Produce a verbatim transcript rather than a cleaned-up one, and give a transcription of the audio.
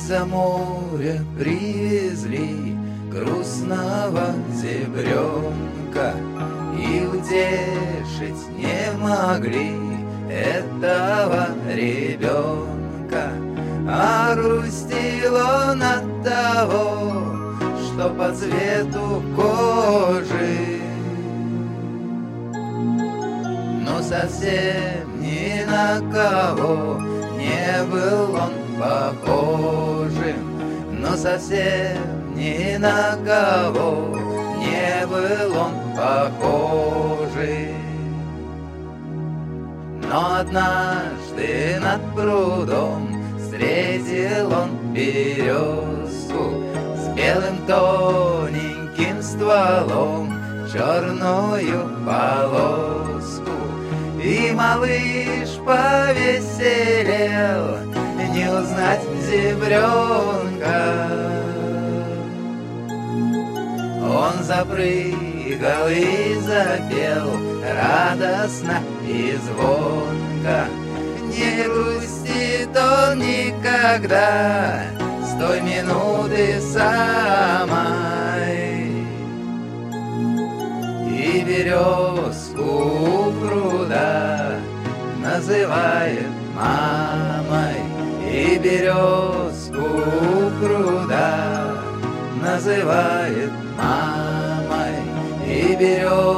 из-за моря привезли грустного зебренка, и утешить не могли этого ребенка. А грустил он от того, что по цвету кожи, но совсем ни на кого не был он похожим, но совсем ни на кого не был он похожим. Но однажды над прудом встретил он березку с белым тоненьким стволом, черную полоску. И малыш повеселел, не узнать зебренка. Он запрыгал и запел радостно и звонко. Не грустит он никогда с той минуты самой. И березку у пруда называет мамой, и березку у пруда называет мамой, и березку